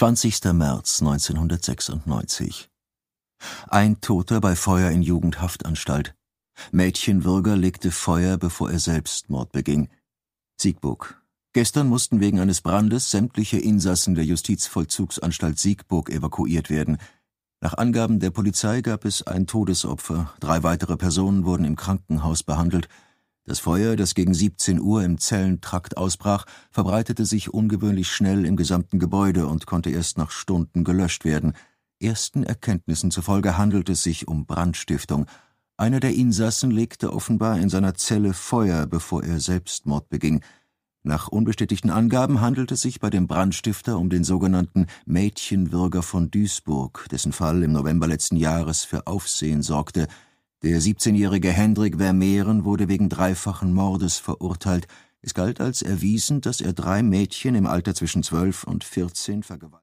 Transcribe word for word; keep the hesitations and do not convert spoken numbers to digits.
zwanzigster März neunzehnhundertsechsundneunzig. Ein Toter bei Feuer in Jugendhaftanstalt. Mädchenwürger legte Feuer, bevor er Selbstmord beging. Siegburg. Gestern mussten wegen eines Brandes sämtliche Insassen der Justizvollzugsanstalt Siegburg evakuiert werden. Nach Angaben der Polizei gab es ein Todesopfer, drei weitere Personen wurden im Krankenhaus behandelt. Das Feuer, das gegen siebzehn Uhr im Zellentrakt ausbrach, verbreitete sich ungewöhnlich schnell im gesamten Gebäude und konnte erst nach Stunden gelöscht werden. Ersten Erkenntnissen zufolge handelt es sich um Brandstiftung. Einer der Insassen legte offenbar in seiner Zelle Feuer, bevor er Selbstmord beging. Nach unbestätigten Angaben handelt es sich bei dem Brandstifter um den sogenannten Mädchenwürger von Duisburg, dessen Fall im November letzten Jahres für Aufsehen sorgte. Der siebzehnjährige Hendrik Vermehren wurde wegen dreifachen Mordes verurteilt. Es galt als erwiesen, dass er drei Mädchen im Alter zwischen zwölf und vierzehn vergewaltigt